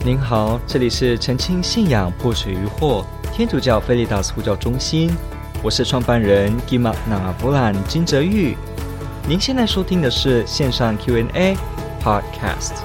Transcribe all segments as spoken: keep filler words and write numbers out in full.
您好，这里是澄清信仰破除疑惑天主教菲利达斯呼叫中心，我是创办人 Gima Nangavulan 金哲玉。您现在收听的是线上 Q and A Podcast。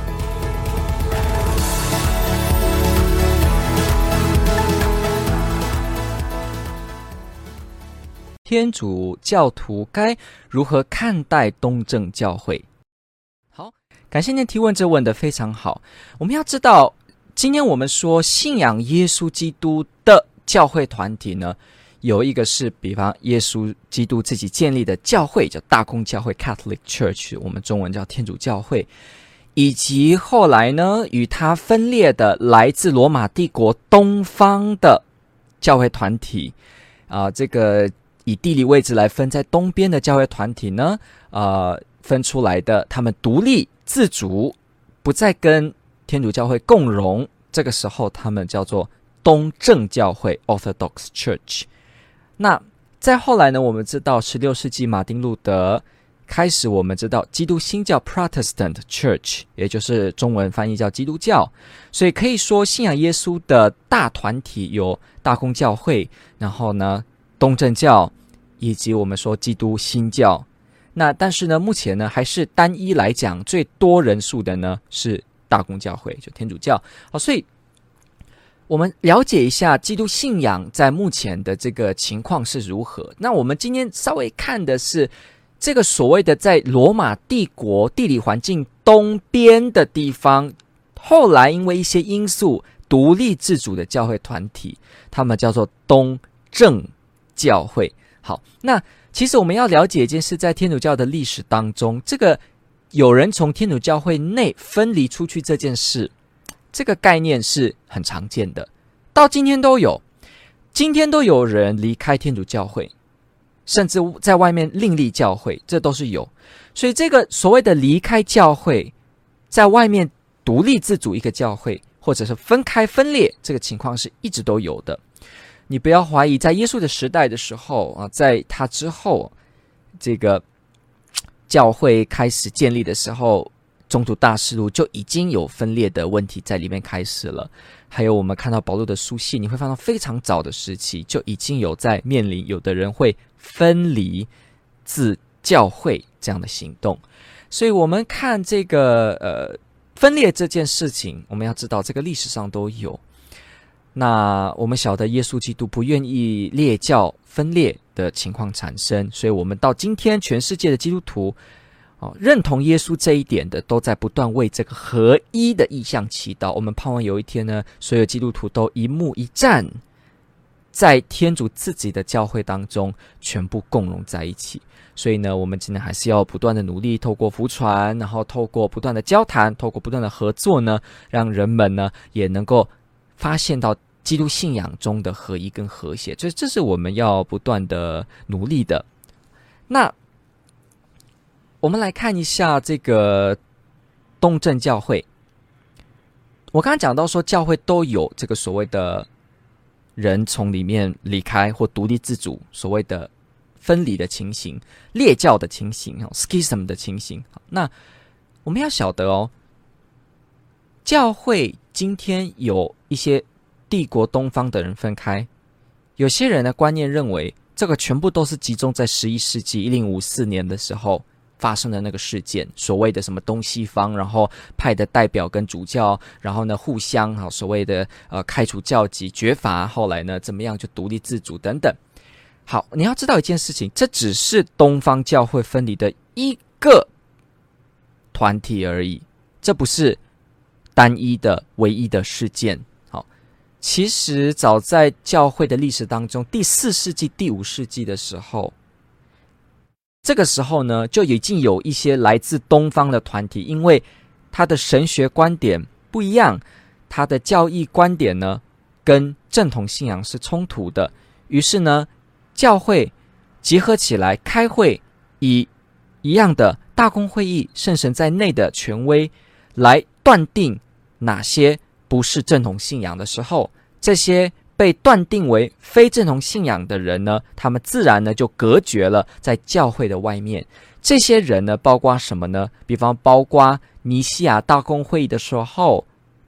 天主教徒该如何看待东正教会？好，感谢您提问，这问得非常好。我们要知道，今天我们说信仰耶稣基督的教会团体呢，有一个是比方耶稣基督自己建立的教会，叫大公教会 Catholic Church， 我们中文叫天主教会，以及后来呢与他分裂的来自罗马帝国东方的教会团体啊、呃，这个以地理位置来分，在东边的教会团体呢，呃，分出来的，他们独立自主，不再跟天主教会共荣。这个时候，他们叫做东正教会 （Orthodox Church）。那再后来呢，我们知道十六世纪马丁路德开始，我们知道基督新教 （Protestant Church）， 也就是中文翻译叫基督教。所以可以说，信仰耶稣的大团体有大公教会，然后呢，东正教，以及我们说基督新教。那但是呢，目前呢还是单一来讲最多人数的呢是大公教会，就天主教。好，所以我们了解一下基督信仰在目前的这个情况是如何。那我们今天稍微看的是这个所谓的在罗马帝国地理环境东边的地方，后来因为一些因素独立自主的教会团体，他们叫做东正教会。好，那其实我们要了解一件事，在天主教的历史当中，这个有人从天主教会内分离出去这件事，这个概念是很常见的，到今天都有，今天都有人离开天主教会，甚至在外面另立教会，这都是有。所以这个所谓的离开教会，在外面独立自主一个教会，或者是分开分裂，这个情况是一直都有的。你不要怀疑，在耶稣的时代的时候啊，在他之后，这个教会开始建立的时候，中途大事录就已经有分裂的问题在里面开始了。还有我们看到保罗的书信，你会发现非常早的时期就已经有在面临有的人会分离自教会这样的行动。所以我们看这个呃分裂这件事情，我们要知道这个历史上都有。那我们晓得耶稣基督不愿意列教分裂的情况产生，所以我们到今天全世界的基督徒、哦、认同耶稣这一点的，都在不断为这个合一的意向祈祷。我们盼望有一天呢，所有基督徒都一目一战，在天主自己的教会当中全部共融在一起。所以呢，我们今天还是要不断的努力，透过福传，然后透过不断的交谈，透过不断的合作呢，让人们呢也能够发现到基督信仰中的合一跟和谐，这这是我们要不断的努力的。那我们来看一下这个东正教会。我刚刚讲到说，教会都有这个所谓的人从里面离开或独立自主，所谓的分离的情形、列教的情形、schism 的情形。那我们要晓得哦，教会今天有一些帝国东方的人分开，有些人的观念认为这个全部都是集中在十一世纪一零五四年的时候发生的那个事件，所谓的什么东西方，然后派的代表跟主教，然后呢互相好所谓的呃开除教籍、绝罚，后来呢怎么样就独立自主等等。好，你要知道一件事情，这只是东方教会分离的一个团体而已，这不是单一的唯一的事件。好，其实早在教会的历史当中，第四世纪、第五世纪的时候，这个时候呢，就已经有一些来自东方的团体，因为他的神学观点不一样，他的教义观点呢，跟正统信仰是冲突的，于是呢，教会结合起来开会，以一样的大公会议、圣神在内的权威来断定哪些不是正统信仰的时候，这些被断定为非正统信仰的人呢，他们自然呢就隔绝了在教会的外面。这些人呢，包括什么呢？比方包括尼西亚大公会议的时候，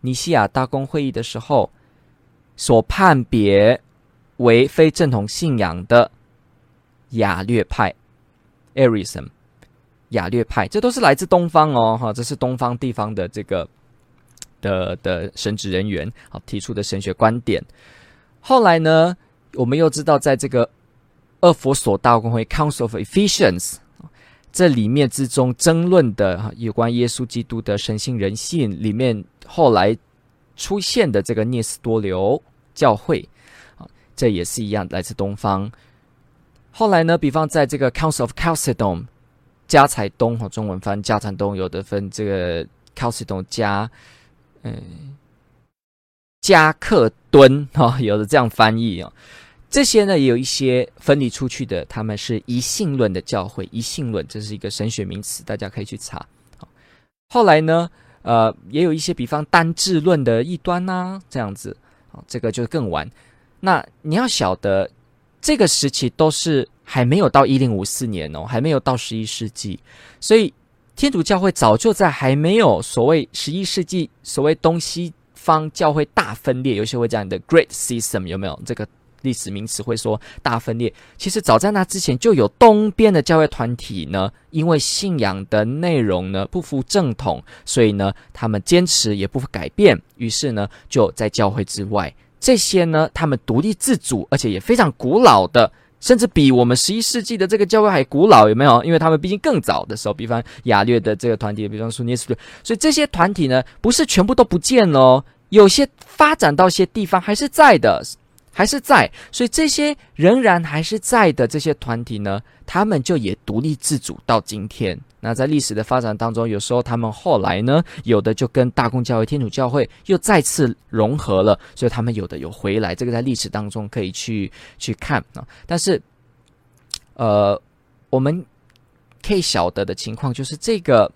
尼西亚大公会议的时候所判别为非正统信仰的雅略派 Arianism 雅略派，这都是来自东方哦，哈，这是东方地方的这个的的神职人员好提出的神学观点。后来呢，我们又知道，在这个厄弗所大公会 Council of Ephesians 这里面之中争论的有关耶稣基督的神性人性里面，后来出现的这个聂斯多留教会，这也是一样来自东方。后来呢，比方在这个 Council of Chalcedon 加财东，中文翻加财东，有的分这个 Chalcedon 加嗯加克敦，有的这样翻译哦。这些呢也有一些分离出去的，他们是一信论的教会，一信论这是一个神学名词，大家可以去查。后来呢，呃，也有一些比方单质论的异端啊，这样子，这个就更晚。那你要晓得，这个时期都是还没有到一零五四年哦，还没有到十一世纪，所以天主教会早就在还没有所谓十一世纪所谓东西方教会大分裂，有些会讲的 Great Schism 有没有？这个历史名词会说大分裂，其实早在那之前就有东边的教会团体呢，因为信仰的内容呢不符正统，所以呢他们坚持也不改变，于是呢就在教会之外。这些呢他们独立自主，而且也非常古老的，甚至比我们十一世纪的这个教会还古老，有没有？因为他们毕竟更早的时候，比方雅略的这个团体，比方说聂斯多，所以这些团体呢不是全部都不见了哦，有些发展到一些地方还是在的，还是在，所以这些仍然还是在的这些团体呢，他们就也独立自主到今天。那在历史的发展当中，有时候他们后来呢，有的就跟大公教会、天主教会又再次融合了，所以他们有的有回来，这个在历史当中可以去去看啊。但是，呃，我们可以晓得的情况就是这个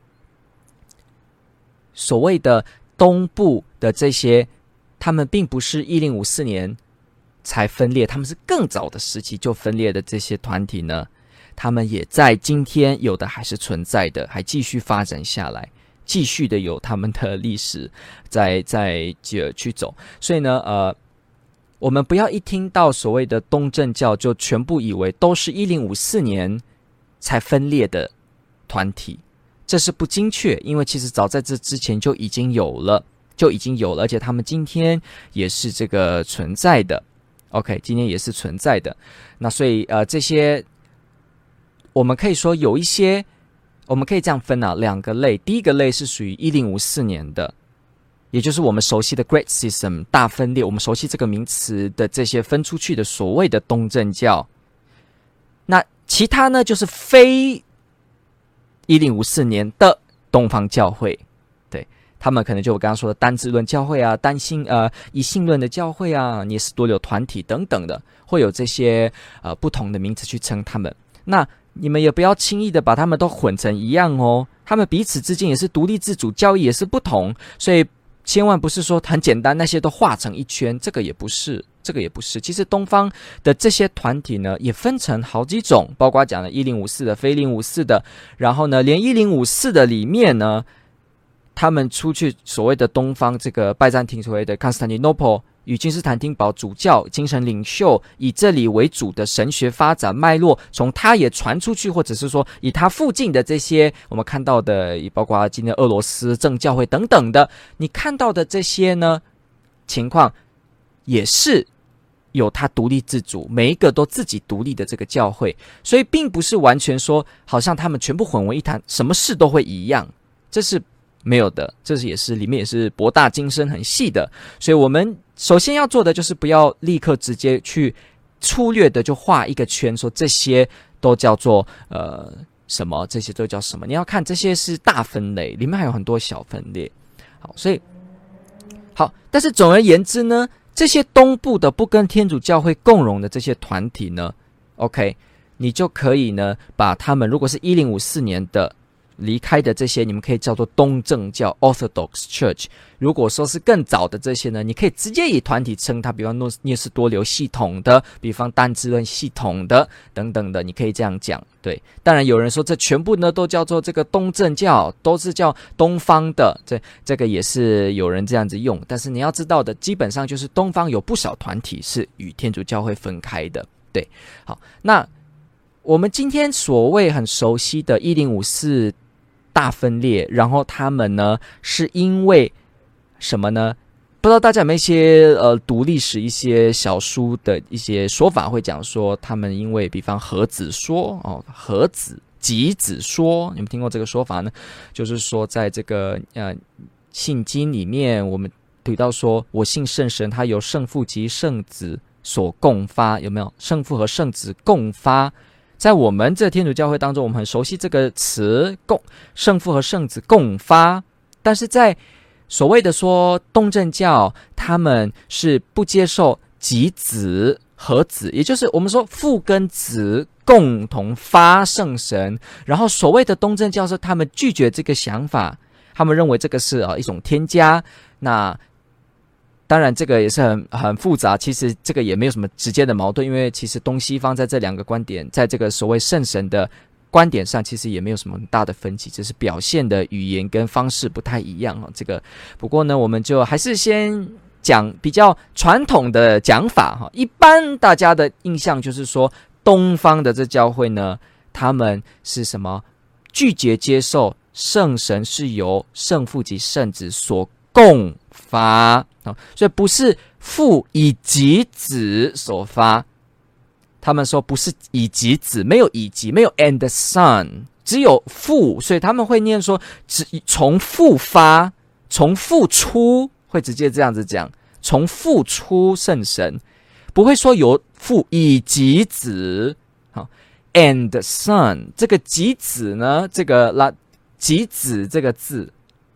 所谓的东部的这些，他们并不是一零五四年才分裂，他们是更早的时期就分裂的这些团体呢，他们也在今天有的还是存在的，还继续发展下来，继续的有他们的历史在在去走。所以呢，呃，我们不要一听到所谓的东正教就全部以为都是一零五四年才分裂的团体，这是不精确，因为其实早在这之前就已经有了，就已经有了，而且他们今天也是这个存在的。OK， 今天也是存在的。那所以呃，这些我们可以说有一些，我们可以这样分啊，两个类。第一个类是属于一零五四年的，也就是我们熟悉的 Great Schism 大分裂，我们熟悉这个名词的这些分出去的所谓的东正教。那其他呢，就是非一零五四年的东方教会。他们可能就我刚刚说的单质论教会啊，单信呃一信论的教会啊，聂斯多留团体等等的，会有这些呃不同的名词去称他们。那你们也不要轻易的把他们都混成一样哦，他们彼此之间也是独立自主，教义也是不同，所以千万不是说很简单那些都画成一圈，这个也不是，这个也不是。其实东方的这些团体呢，也分成好几种，包括讲的一零五四的、非一零五四的，然后呢，连一零五四的里面呢。他们出去所谓的东方这个拜占庭所谓的 Constantinople 与君士坦丁堡主教精神领袖，以这里为主的神学发展脉络，从他也传出去，或者是说以他附近的这些我们看到的，包括今天俄罗斯正教会等等的，你看到的这些呢情况，也是有他独立自主，每一个都自己独立的这个教会，所以并不是完全说好像他们全部混为一谈，什么事都会一样，这是没有的，这是也是里面也是博大精深很细的，所以我们首先要做的就是不要立刻直接去粗略的就画一个圈，说这些都叫做呃什么，这些都叫什么，你要看这些是大分类，里面还有很多小分类。好，所以好，但是总而言之呢，这些东部的不跟天主教会共融的这些团体呢 OK， 你就可以呢把他们如果是一零五四年的离开的这些，你们可以叫做东正教 Orthodox Church。如果说是更早的这些呢，你可以直接以团体称它，比方诺聂斯多流系统的，比方单支论系统的等等的，你可以这样讲。对，当然有人说这全部呢都叫做这个东正教，都是叫东方的，这这个也是有人这样子用。但是你要知道的，基本上就是东方有不少团体是与天主教会分开的。对，好，那我们今天所谓很熟悉的一零五四大分裂，然后他们呢是因为什么呢？不知道大家有没有一些呃读历史一些小书的一些说法，会讲说他们因为比方核子说哦，核子极子说，你们听过这个说法呢？就是说在这个呃信经里面，我们提到说我信圣神，它由圣父及圣子所共发，有没有？圣父和圣子共发。在我们这天主教会当中，我们很熟悉这个词共圣父和圣子共发，但是在所谓的说东正教，他们是不接受极子和子，也就是我们说父跟子共同发圣神，然后所谓的东正教是他们拒绝这个想法，他们认为这个是呃一种添加。那当然这个也是很很复杂，其实这个也没有什么直接的矛盾，因为其实东西方在这两个观点，在这个所谓圣神的观点上，其实也没有什么很大的分歧，只是表现的语言跟方式不太一样。这个不过呢，我们就还是先讲比较传统的讲法。一般大家的印象就是说，东方的这教会呢，他们是什么？拒绝接受圣神是由圣父及圣子所共发，所以不是父以及子所发。他们说不是以及子，没有以及，没有 and son， 只有父，所以他们会念说只从父发，从父出，会直接这样子讲，从父出圣神，不会说有父以及子。好 and son， 这个及子呢，这个拉及子这个字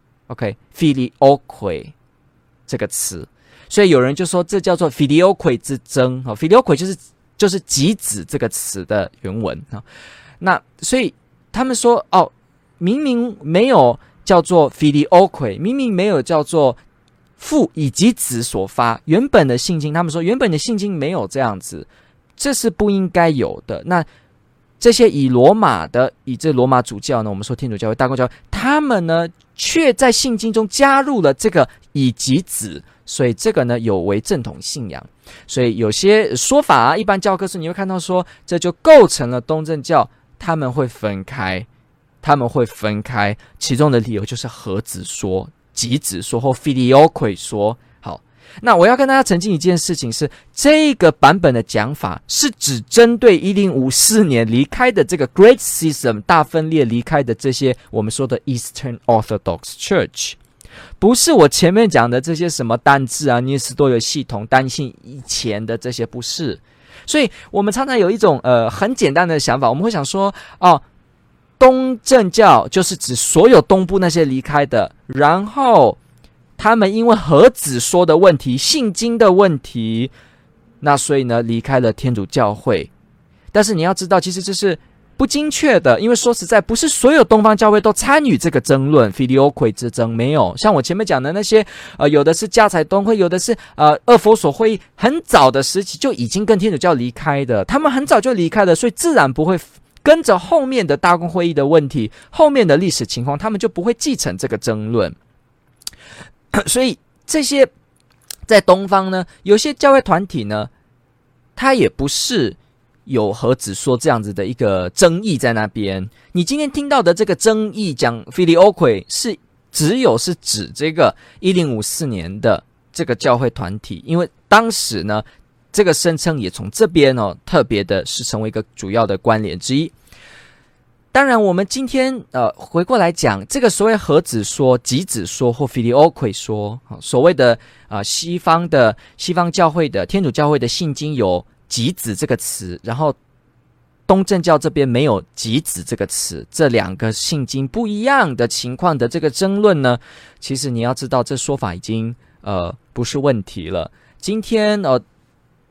OK filioque 这个词，所以有人就说这叫做 filioque 之争。 filioque 就是就是及子这个词的原文。那所以他们说哦，明明没有叫做 filioque， 明明没有叫做父以及子所发，原本的信经，他们说原本的信经没有这样子，这是不应该有的。那这些以罗马的，以这罗马主教呢，我们说天主教会、大公教会，他们呢却在信经中加入了这个以及子，所以这个呢有违正统信仰。所以有些说法啊，一般教科书你会看到说，这就构成了东正教他们会分开，他们会分开，其中的理由就是核子说、极子说或 filioque 说。好，那我要跟大家澄清一件事情是，这个版本的讲法是只针对一零五四年离开的这个 Great Schism 大分裂离开的这些我们说的 Eastern Orthodox Church， 不是我前面讲的这些什么单制啊、聂斯多有系统、单信以前的这些，不是。所以我们常常有一种呃很简单的想法，我们会想说哦，东正教就是指所有东部那些离开的，然后他们因为核子说的问题、信经的问题，那所以呢离开了天主教会。但是你要知道，其实这是不精确的，因为说实在，不是所有东方教会都参与这个争论 filioque 之争，没有。像我前面讲的那些，呃，有的是加采东会，有的是呃二佛所会议，很早的时期就已经跟天主教离开的，他们很早就离开了，所以自然不会跟着后面的大公会议的问题、后面的历史情况，他们就不会继承这个争论。所以这些在东方呢，有些教会团体呢，它也不是有核子说这样子的一个争议在那边。你今天听到的这个争议讲 filioque 是只有是指这个一零五四年的这个教会团体，因为当时呢这个声称也从这边哦特别的是成为一个主要的关联之一。当然我们今天呃回过来讲这个所谓核子说、极子说或 filioque 说，所谓的呃西方的西方教会的天主教会的信经有极子这个词，然后东正教这边没有极子这个词，这两个信经不一样的情况的这个争论呢，其实你要知道这说法已经呃不是问题了。今天呃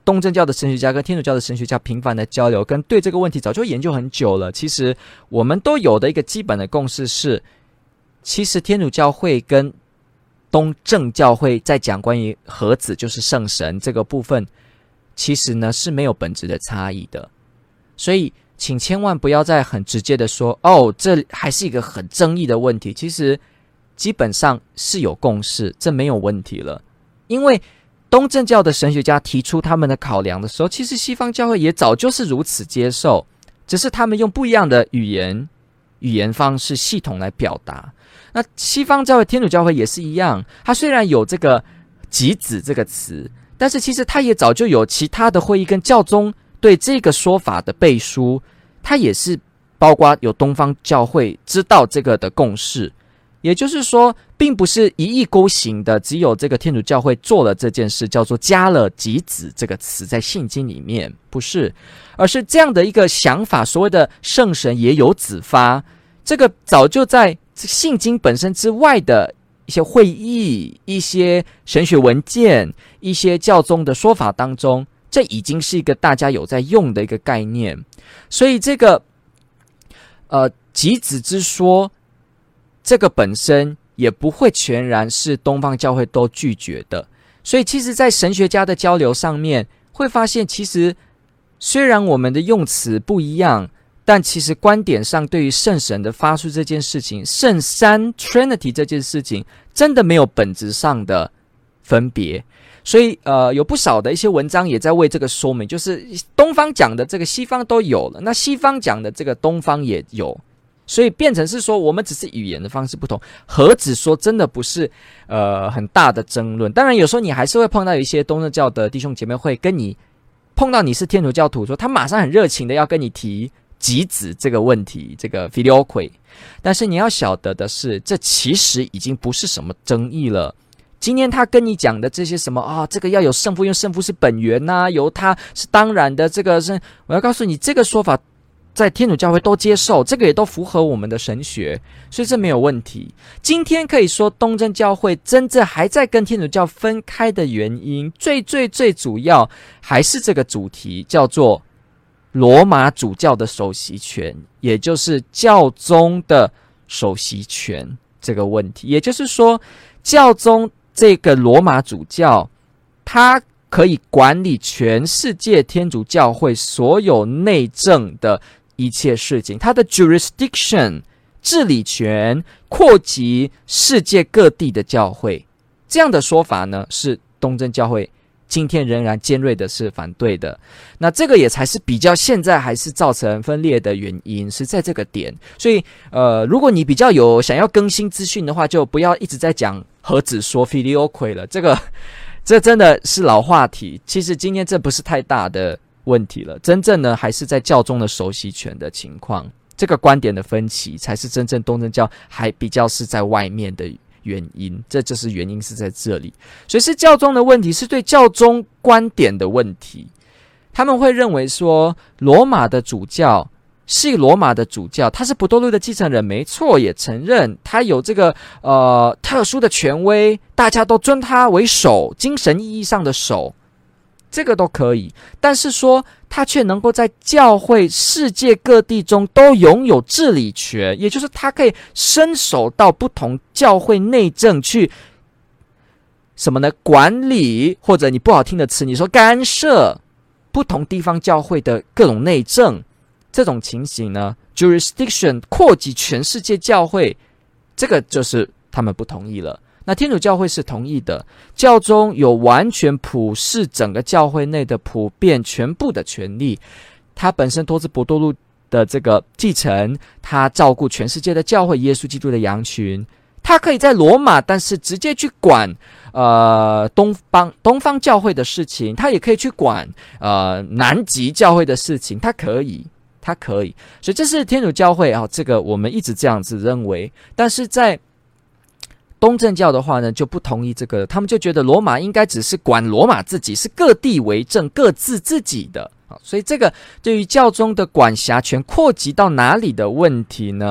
东正教的神学家跟天主教的神学家频繁的交流，跟对这个问题早就研究很久了。其实我们都有的一个基本的共识是，其实天主教会跟东正教会在讲关于核子就是圣神这个部分，其实呢是没有本质的差异的。所以请千万不要再很直接的说，哦，这还是一个很争议的问题。其实基本上是有共识，这没有问题了。因为东正教的神学家提出他们的考量的时候，其实西方教会也早就是如此接受，只是他们用不一样的语言语言方式系统来表达。那西方教会天主教会也是一样，它虽然有这个极子这个词，但是其实它也早就有其他的会议跟教宗对这个说法的背书，它也是包括有东方教会知道这个的共识。也就是说，并不是一意孤行的，只有这个天主教会做了这件事，叫做加了极子这个词在信经里面，不是，而是这样的一个想法，所谓的圣神也有子发，这个早就在信经本身之外的一些会议、一些神学文件、一些教宗的说法当中，这已经是一个大家有在用的一个概念。所以这个呃极子之说，这个本身也不会全然是东方教会都拒绝的。所以其实在神学家的交流上面会发现，其实虽然我们的用词不一样，但其实观点上对于圣神的发出这件事情，圣三 Trinity 这件事情真的没有本质上的分别。所以呃，有不少的一些文章也在为这个说明，就是东方讲的这个西方都有了，那西方讲的这个东方也有，所以变成是说我们只是语言的方式不同，何止说真的不是呃很大的争论。当然有时候你还是会碰到一些东正教的弟兄姐妹会跟你碰到你是天主教徒，说他马上很热情的要跟你提极子这个问题，这个 filioque。 但是你要晓得的是，这其实已经不是什么争议了。今天他跟你讲的这些什么啊、哦，这个要有圣父，因为圣父是本源呐、啊，由他是当然的，这个是我要告诉你，这个说法在天主教会都接受，这个也都符合我们的神学，所以这没有问题。今天可以说东正教会真正还在跟天主教分开的原因，最最最主要还是这个主题，叫做罗马主教的首席权，也就是教宗的首席权这个问题。也就是说，教宗这个罗马主教，他可以管理全世界天主教会所有内政的一切事情，他的 jurisdiction 治理权扩及世界各地的教会。这样的说法呢，是东正教会今天仍然尖锐的是反对的。那这个也才是比较现在还是造成分裂的原因，是在这个点。所以呃，如果你比较有想要更新资讯的话，就不要一直在讲何止说 filioque 了，这个这真的是老话题。其实今天这不是太大的问题了，真正呢还是在教宗的首席权的情况，这个观点的分歧才是真正东正教还比较是在外面的原因，这就是原因是在这里。所以是教宗的问题，是对教宗观点的问题。他们会认为说，罗马的主教是罗马的主教，他是不堕落的继承人，没错，也承认他有这个呃特殊的权威，大家都尊他为首，精神意义上的首，这个都可以。但是说他却能够在教会世界各地中都拥有治理权，也就是他可以伸手到不同教会内政去什么呢？管理，或者你不好听的词，你说干涉不同地方教会的各种内政。这种情形呢 jurisdiction 扩及全世界教会，这个就是他们不同意了。那天主教会是同意的，教宗有完全普世整个教会内的普遍全部的权利，他本身托自伯多禄的这个继承，他照顾全世界的教会，耶稣基督的羊群，他可以在罗马但是直接去管呃东方东方教会的事情，他也可以去管呃南极教会的事情，他可以他可以，所以这是天主教会啊、哦，这个我们一直这样子认为。但是在东正教的话呢，就不同意这个，他们就觉得罗马应该只是管罗马自己，是各地为政，各自自己的。所以这个对于教宗的管辖权扩及到哪里的问题呢，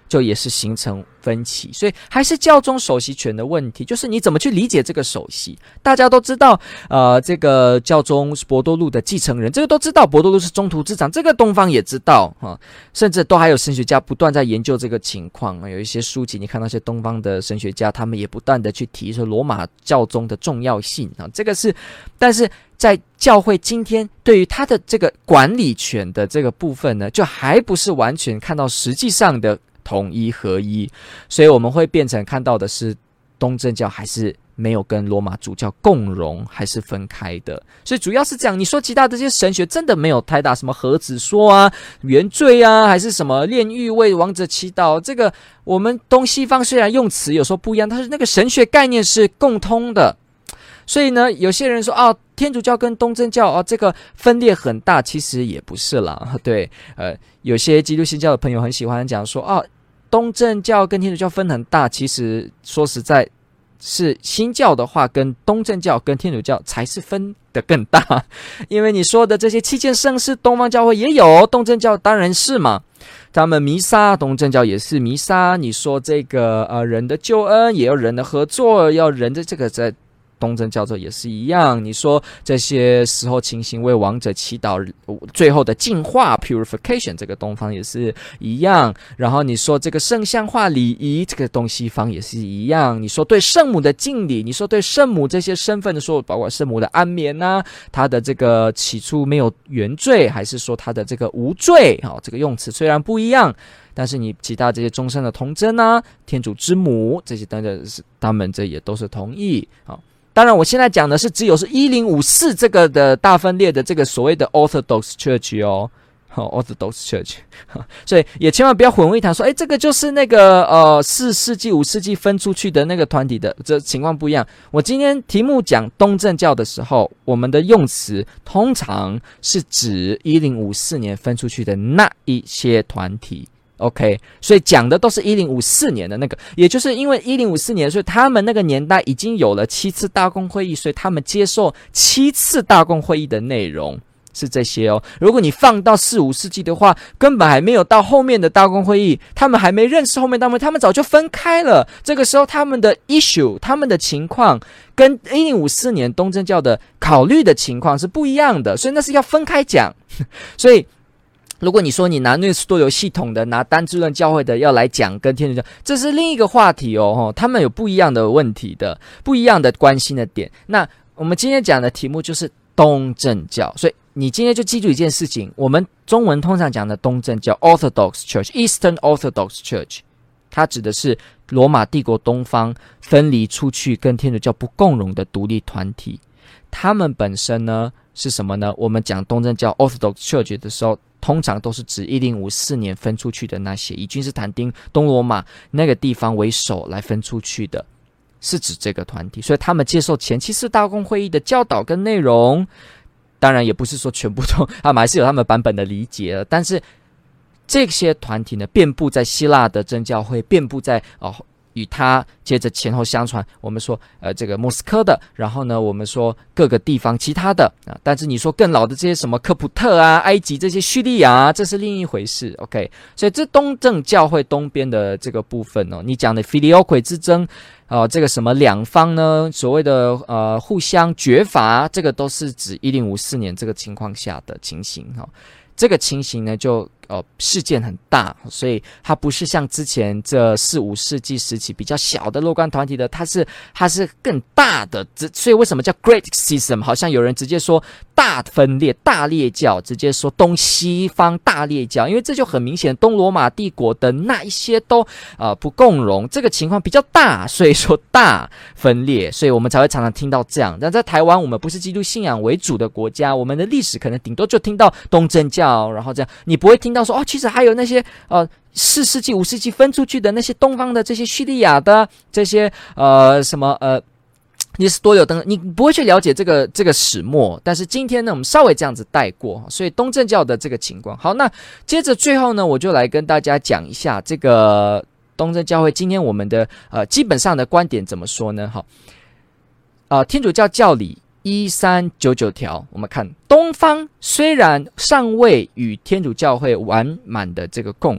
就也是形成分歧，所以还是教宗首席权的问题，就是你怎么去理解这个首席。大家都知道呃，这个教宗是伯多禄的继承人，这个都知道，伯多禄是中途之长，这个东方也知道、啊、甚至都还有神学家不断在研究这个情况、啊、有一些书籍你看那些东方的神学家他们也不断的去提说罗马教宗的重要性、啊、这个是，但是在教会今天对于他的这个管理权的这个部分呢，就还不是完全看到实际上的统一合一，所以我们会变成看到的是东正教还是没有跟罗马主教共融，还是分开的，所以主要是这样。你说其他的这些神学真的没有太大什么核子说啊、原罪啊，还是什么炼狱为王者祈祷，这个我们东西方虽然用词有时候不一样，但是那个神学概念是共通的。所以呢，有些人说啊，天主教跟东正教啊，这个分裂很大，其实也不是啦。对，呃，有些基督新教的朋友很喜欢讲说啊，东正教跟天主教分很大，其实说实在，是新教的话，跟东正教跟天主教才是分得更大。因为你说的这些七件圣事，东方教会也有，东正教当然是嘛。他们弥撒，东正教也是弥撒。你说这个呃人的救恩，也要人的合作，要人的这个在。东正教这也是一样，你说这些时候情形为王者祈祷，最后的净化 purification， 这个东方也是一样。然后你说这个圣像化礼仪，这个东西方也是一样。你说对圣母的敬礼，你说对圣母这些身份的说，包括圣母的安眠啊，她的这个起初没有原罪，还是说她的这个无罪、哦、这个用词虽然不一样，但是你其他这些终身的童真啊，天主之母这些等等，他们这也都是同意、哦，当然我现在讲的是只有是一零五四这个的大分裂的这个所谓的 Orthodox Church 哦，好 Orthodox Church， 所以也千万不要混为一谈说，哎，这个就是那个呃四世纪五世纪分出去的那个团体的，这情况不一样。我今天题目讲东正教的时候，我们的用词通常是指一零五四年分出去的那一些团体。OK， 所以讲的都是一零五四年的那个，也就是因为一零五四年，所以他们那个年代已经有了七次大公会议，所以他们接受七次大公会议的内容是这些哦。如果你放到四五世纪的话，根本还没有到后面的大公会议，他们还没认识后面大公会议，他们早就分开了。这个时候他们的 issue， 他们的情况跟一零五四年东正教的考虑的情况是不一样的，所以那是要分开讲。所以如果你说你拿内斯多有系统的，拿单支论教会的要来讲跟天主教，这是另一个话题哦，他们有不一样的问题的，不一样的关心的点。那我们今天讲的题目就是东正教，所以你今天就记住一件事情，我们中文通常讲的东正教 Orthodox Church，Eastern Orthodox Church， 它指的是罗马帝国东方分离出去跟天主教不共融的独立团体。他们本身呢是什么呢？我们讲东正教 Orthodox Church 的时候，通常都是指一零五四年分出去的那些以君士坦丁东罗马那个地方为首来分出去的，是指这个团体。所以他们接受前七次大公会议的教导跟内容，当然也不是说全部都，他们还是有他们版本的理解的，但是这些团体呢遍布在希腊的真教会，遍布在哦与他接着前后相传，我们说呃这个莫斯科的，然后呢我们说各个地方其他的啊，但是你说更老的这些什么科普特啊、埃及这些叙利亚啊，这是另一回事。 OK， 所以这东正教会东边的这个部分哦，你讲的 filioque 之争呃，这个什么两方呢所谓的呃互相绝罚，这个都是指一零五四年这个情况下的情形哈、哦。这个情形呢就呃事件很大，所以它不是像之前这四五世纪时期比较小的若干团体的，它是它是更大的，所以为什么叫 Great Schism？ 好像有人直接说大分裂、大列教，直接说东西方大列教，因为这就很明显，东罗马帝国的那一些都呃不共融，这个情况比较大，所以说大分裂，所以我们才会常常听到这样。但在台湾，我们不是基督信仰为主的国家，我们的历史可能顶多就听到东正教，然后这样，你不会听到说哦，其实还有那些呃四世纪、五世纪分出去的那些东方的这些叙利亚的这些呃什么呃。你是多有等，你不会去了解这个这个始末，但是今天呢，我们稍微这样子带过，所以东正教的这个情况。好，那接着最后呢，我就来跟大家讲一下这个东正教会今天我们的呃基本上的观点怎么说呢？好，呃，天主教教理一三九九条，我们看东方虽然尚未与天主教会完满的这个共融，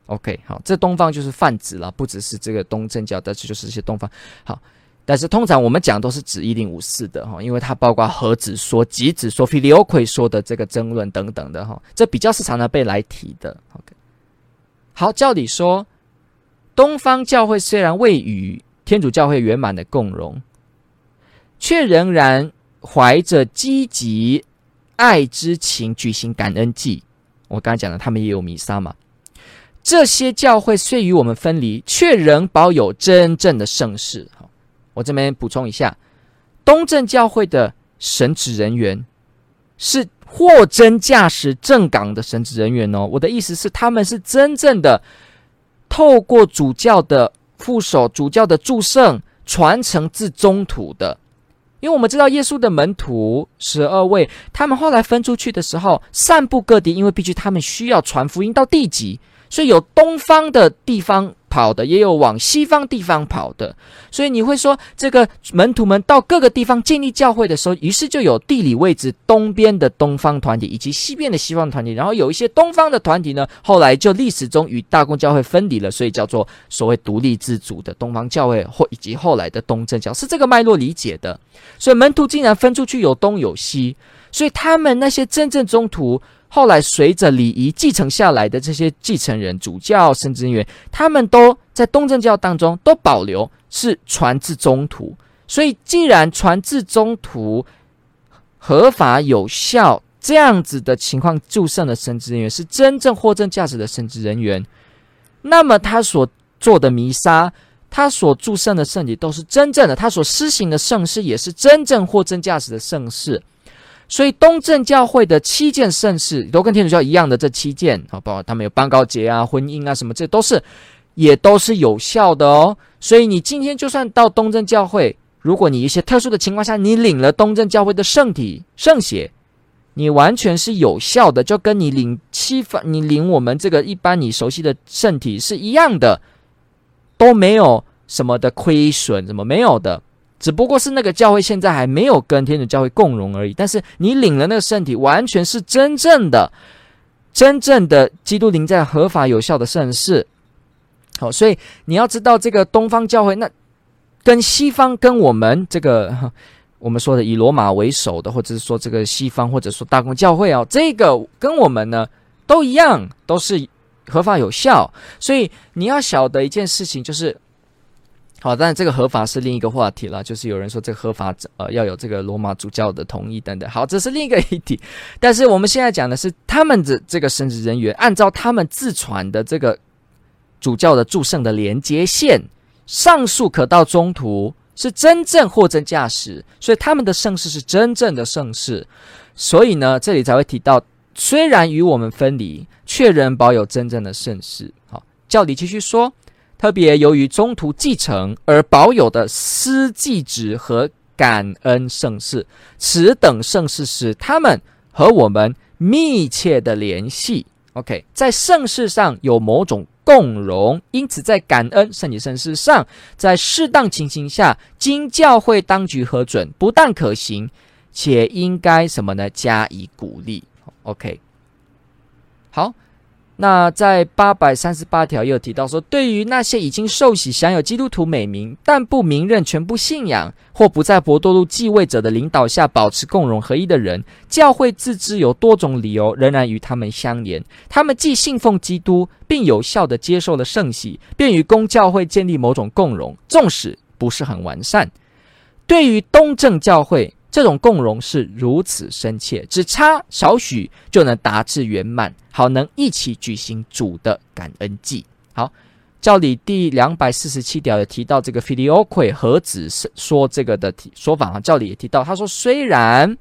OK， 好，这东方就是泛指了，不只是这个东正教，但是就是这些东方。好，但是通常我们讲都是指一零五四的哈，因为它包括核子说、极子说、filioque说的这个争论等等的哈，这比较是常常被来提的。OK， 好，教理说，东方教会虽然未与天主教会圆满的共融，却仍然怀着积极爱之情举行感恩祭。我刚才讲了，他们也有弥撒嘛。这些教会虽与我们分离，却仍保有真正的圣事。我这边补充一下，东正教会的神职人员是货真价实正港的神职人员哦。我的意思是，他们是真正的透过主教的副手、主教的祝圣传承至宗徒的。因为我们知道耶稣的门徒十二位，他们后来分出去的时候，散布各地，因为必须他们需要传福音到地极。所以有东方的地方跑的，也有往西方地方跑的。所以你会说，这个门徒们到各个地方建立教会的时候，于是就有地理位置东边的东方团体以及西边的西方团体，然后有一些东方的团体呢，后来就历史中与大公教会分离了，所以叫做所谓独立自主的东方教会，或以及后来的东正教，是这个脉络理解的。所以门徒竟然分出去有东有西，所以他们那些真正宗徒后来随着礼仪继承下来的这些继承人、主教、神职人员，他们都在东正教当中都保留是传至宗徒。所以既然传至宗徒合法有效，这样子的情况祝圣的神职人员是真正货真价实的神职人员，那么他所做的弥撒，他所祝圣的圣体都是真正的，他所施行的圣事也是真正货真价实的圣事。所以东正教会的七件圣事都跟天主教一样的，这七件，包括他们有邦告节啊、婚姻啊什么，这都是也都是有效的哦。所以你今天就算到东正教会，如果你一些特殊的情况下，你领了东正教会的圣体、圣血，你完全是有效的，就跟你领七方、你领我们这个一般你熟悉的圣体是一样的，都没有什么的亏损，什么没有的。只不过是那个教会现在还没有跟天主教会共融而已，但是你领了那个圣体，完全是真正的、真正的基督临在合法有效的圣事。好，所以你要知道，这个东方教会那跟西方、跟我们这个我们说的以罗马为首的，或者是说这个西方，或者说大公教会哦，这个跟我们呢都一样，都是合法有效。所以你要晓得一件事情，就是。好，当然这个合法是另一个话题了，就是有人说这个合法呃要有这个罗马主教的同意等等。好，这是另一个议题。但是我们现在讲的是他们的这个神职人员，按照他们自传的这个主教的祝圣的连接线，上述可到中途是真正货真价实，所以他们的圣事是真正的圣事。所以呢，这里才会提到，虽然与我们分离，却仍保有真正的圣事。好，教理继续说。特别由于中途继承而保有的司祭职和感恩圣事，此等圣事使他们和我们密切的联系。OK， 在圣事上有某种共融，因此在感恩圣体圣事上，在适当情形下，经教会当局核准，不但可行，且应该什么呢？加以鼓励。OK， 好。那在八百三十八条也有提到说，对于那些已经受洗享有基督徒美名，但不明认全部信仰，或不在伯多禄继位者的领导下保持共融合一的人，教会自知有多种理由仍然与他们相连。他们既信奉基督，并有效地接受了圣洗，便与公教会建立某种共融，纵使不是很完善。对于东正教会，这种共融是如此深切，只差少许就能达至圆满，好能一起举行主的感恩祭。好，教理第两百四十七条也提到这个 filioque 和子说这个的说法，教理也提到，他说虽然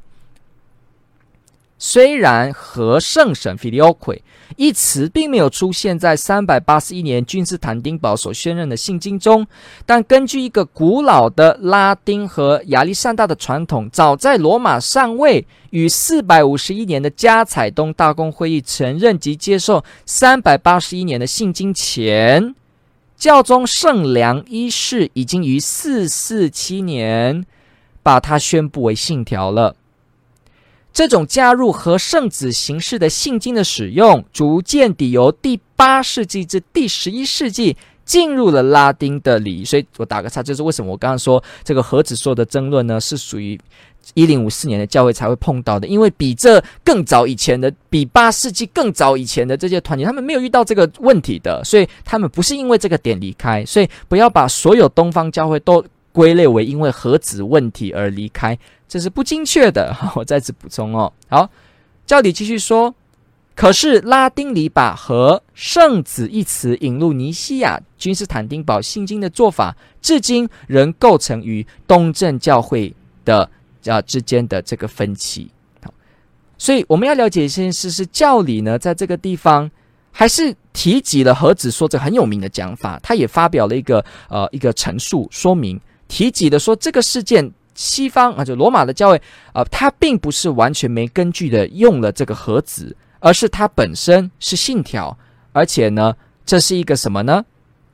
虽然和圣神 filioque 一词并没有出现在三百八十一年君士坦丁堡所宣认的信经中，但根据一个古老的拉丁和亚历山大的传统，早在罗马上尉与四百五十一年的加采东大公会议承认及接受三百八十一年的信经前，教宗圣良一世已经于四四七年把它宣布为信条了。 这种加入和圣子形式的信经的使用，逐渐地由第八世纪至第十一世纪进入了拉丁的礼仪。所以我打个岔，就是为什么我刚刚说这个何子说的争论呢，是属于一零五四年的教会才会碰到的，因为比这更早以前的，比八世纪更早以前的这些团体，他们没有遇到这个问题的，所以他们不是因为这个点离开。所以不要把所有东方教会都归类为因为何子问题而离开，这是不精确的。我在此补充哦。好，教理继续说，可是拉丁礼把和圣子一词引入尼西亚君士坦丁堡信经的做法，至今仍构成于东正教会的啊之间的这个分歧。所以我们要了解一件事，是教理呢在这个地方还是提及了何子说这很有名的讲法，他也发表了一个呃一个陈述说明，提及的说这个事件西方啊就罗马的教会啊、呃，他并不是完全没根据的用了这个何子，而是它本身是信条，而且呢这是一个什么呢？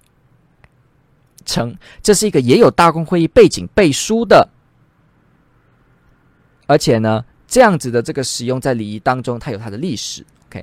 成这是一个也有大公会议背景背书的。而且呢，这样子的这个使用在礼仪当中，它有它的历史。OK，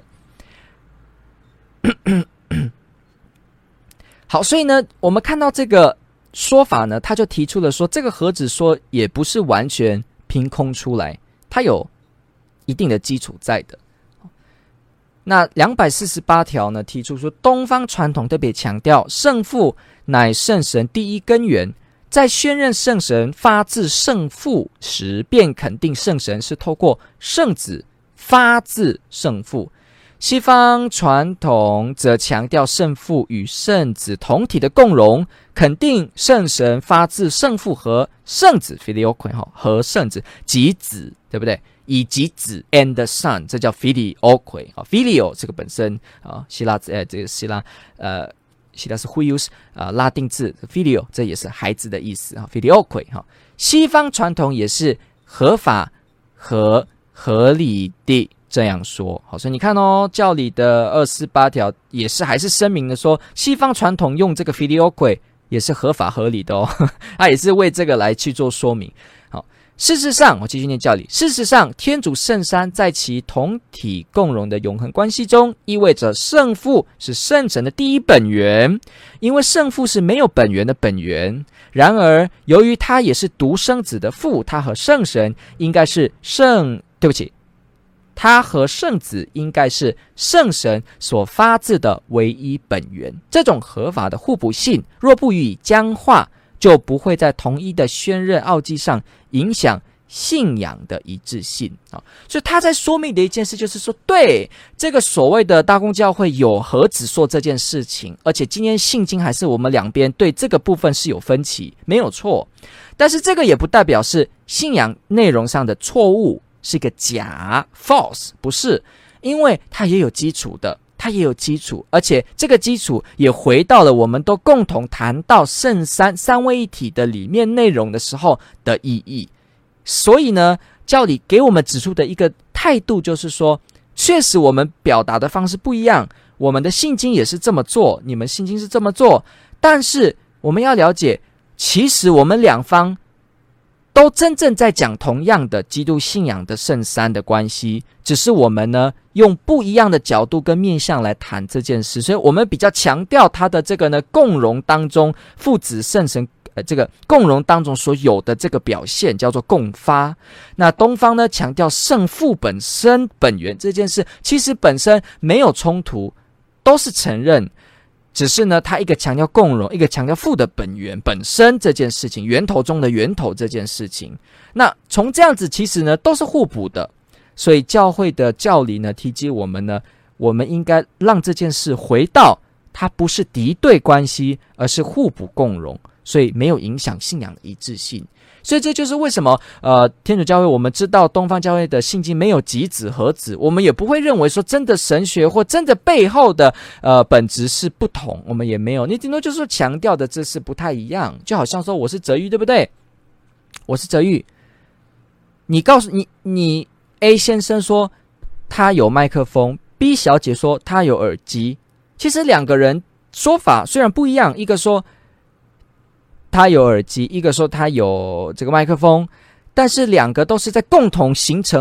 好，所以呢，我们看到这个说法呢，他就提出了说，这个何子说也不是完全凭空出来，它有一定的基础在的。那两百四十八条呢，提出说，东方传统特别强调圣父乃圣神第一根源。在宣认圣神发自圣父时，便肯定圣神是透过圣子发自圣父。西方传统则强调圣父与圣子同体的共融，肯定圣神发自圣父和圣子 filioque 和圣子及子，对不对？以及子 and son， 这叫 filioque。 filio 这个本身啊，希腊呃这个希腊呃。希腊是 huios 呃拉丁字 filio， 这也是孩子的意思啊 filioque 哈。西方传统也是合法和合理的这样说。好，所以你看哦，教理的二四八条也是还是声明的说，西方传统用这个 filioque也是合法合理的哦，他也是为这个来去做说明。好。事实上，我继续念教理。事实上，天主圣三在其同体共融的永恒关系中，意味着圣父是圣神的第一本源，因为圣父是没有本源的本源。然而，由于他也是独生子的父，他和圣神应该是圣，对不起，他和圣子应该是圣神所发自的唯一本源。这种合法的互补性，若不予以僵化，就不会在同一的宣认奥迹上影响信仰的一致性啊。所以他在说明的一件事就是说，对这个所谓的大公教会有何子说这件事情，而且今天信经还是我们两边对这个部分是有分歧，没有错。但是这个也不代表是信仰内容上的错误，是一个假 false， 不是，因为它也有基础的。它也有基础，而且这个基础也回到了我们都共同谈到圣三三位一体的里面内容的时候的意义。所以呢，教理给我们指出的一个态度就是说，确实我们表达的方式不一样，我们的信经也是这么做，你们信经是这么做，但是我们要了解，其实我们两方都真正在讲同样的基督信仰的圣三的关系，只是我们呢用不一样的角度跟面向来谈这件事，所以我们比较强调它的这个呢共融当中父子圣神呃这个共融当中所有的这个表现叫做共发。那东方呢强调圣父本身本源这件事，其实本身没有冲突，都是承认。只是呢，他一个强调共融，一个强调父的本源本身这件事情，源头中的源头这件事情。那从这样子，其实呢都是互补的。所以教会的教理呢，提及我们呢，我们应该让这件事回到它不是敌对关系，而是互补共融，所以没有影响信仰的一致性。所以这就是为什么呃，天主教会我们知道东方教会的信经没有极子和子，我们也不会认为说真的神学或真的背后的呃本质是不同，我们也没有，你顶多就是说强调的这是不太一样。就好像说我是泽玉，对不对？我是泽玉，你告诉你你 A 先生说他有麦克风， B 小姐说他有耳机，其实两个人说法虽然不一样，一个说他有耳机，一个说他有这个麦克风，但是两个都是在共同形成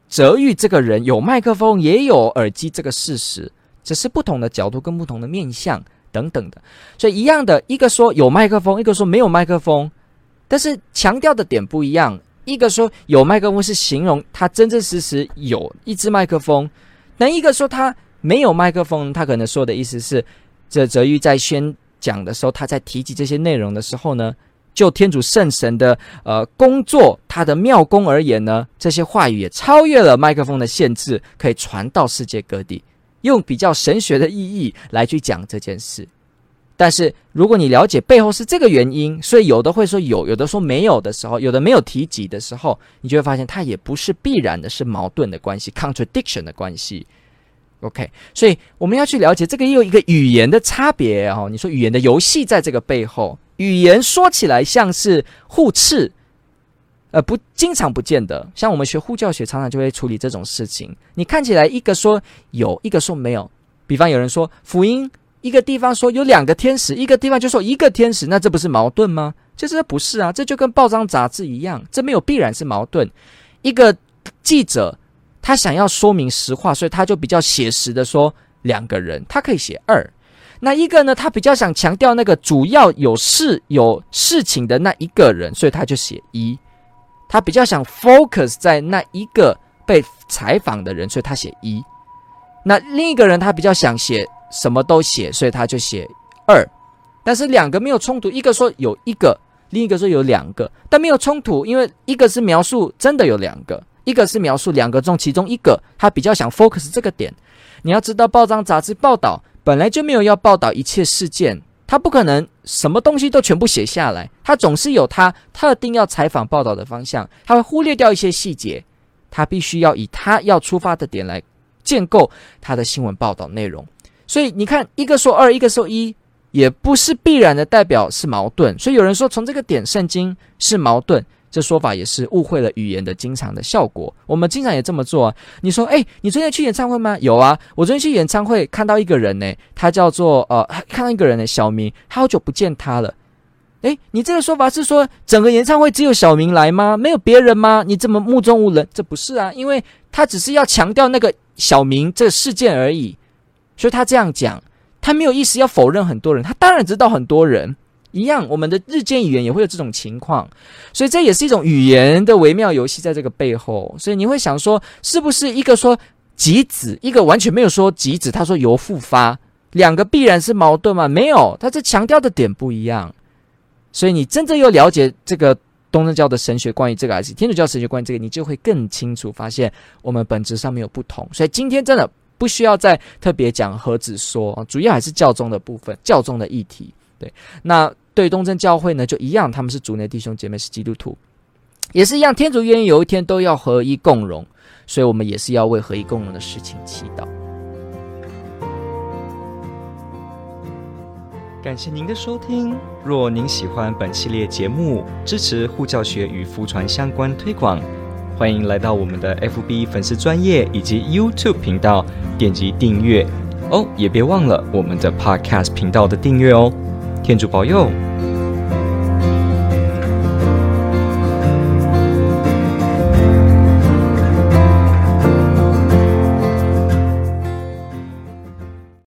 哲昱这个人有麦克风也有耳机这个事实，只是不同的角度跟不同的面向等等的。所以一样的，一个说有麦克风，一个说没有麦克风，但是强调的点不一样。一个说有麦克风是形容他真真实实有一支麦克风，但一个说他没有麦克风，他可能说的意思是，这哲昱在宣讲的时候，他在提及这些内容的时候呢，就天主圣神的呃工作，他的妙功而言呢，这些话语也超越了麦克风的限制，可以传到世界各地，用比较神学的意义来去讲这件事。但是如果你了解背后是这个原因，所以有的会说有，有的说没有的时候，有的没有提及的时候，你就会发现它也不是必然的是矛盾的关系 contradiction 的关系。 OK， 所以我们要去了解这个也有一个语言的差别、哦、你说语言的游戏在这个背后，语言说起来像是互斥，呃，不，经常不见得。像我们学护教学常常就会处理这种事情，你看起来一个说有，一个说没有。比方有人说福音一个地方说有两个天使，一个地方就说一个天使，那这不是矛盾吗？其实不是啊，这就跟报章杂志一样，这没有必然是矛盾。一个记者他想要说明实话，所以他就比较写实的说两个人，他可以写二。那一个呢，他比较想强调那个主要有事有事情的那一个人，所以他就写一。他比较想 focus 在那一个被采访的人，所以他写一。那另一个人他比较想写什么都写，所以他就写二。但是两个没有冲突，一个说有一个，另一个说有两个，但没有冲突，因为一个是描述真的有两个，一个是描述两个中其中一个，他比较想 focus 这个点。你要知道报章杂志报道本来就没有要报道一切事件，他不可能什么东西都全部写下来，他总是有他特定要采访报道的方向，他会忽略掉一些细节，他必须要以他要出发的点来建构他的新闻报道内容。所以你看，一个说二，一个说一，也不是必然的代表是矛盾。所以有人说从这个点圣经是矛盾，这说法也是误会了语言的经常的效果。我们经常也这么做啊。你说哎，你昨天去演唱会吗？有啊，我昨天去演唱会看到一个人呢，他叫做呃，看到一个人呢，小明，好久不见他了。哎，你这个说法是说整个演唱会只有小明来吗？没有别人吗？你这么目中无人？这不是啊，因为他只是要强调那个小明这个事件而已，所以他这样讲，他没有意思要否认很多人，他当然知道很多人。一样，我们的日间语言也会有这种情况，所以这也是一种语言的微妙游戏在这个背后。所以你会想说，是不是一个说极子，一个完全没有说极子，他说由复发，两个必然是矛盾吗？没有，他这强调的点不一样。所以你真正又了解这个东正教的神学关于这个，还是天主教神学关于这个，你就会更清楚发现我们本质上没有不同。所以今天真的不需要再特别讲何子说，主要还是教宗的部分，教宗的议题。对，那对东正教会呢就一样，他们是主内弟兄姐妹，是基督徒，也是一样，天主愿意有一天都要合一共荣，所以我们也是要为合一共荣的事情祈祷。感谢您的收听，若您喜欢本系列节目，支持护教学与福传相关推广，欢迎来到我们的 F B 粉丝专页以及 YouTube 频道点击订阅哦，也别忘了我们的 Podcast 频道的订阅哦。天主保佑。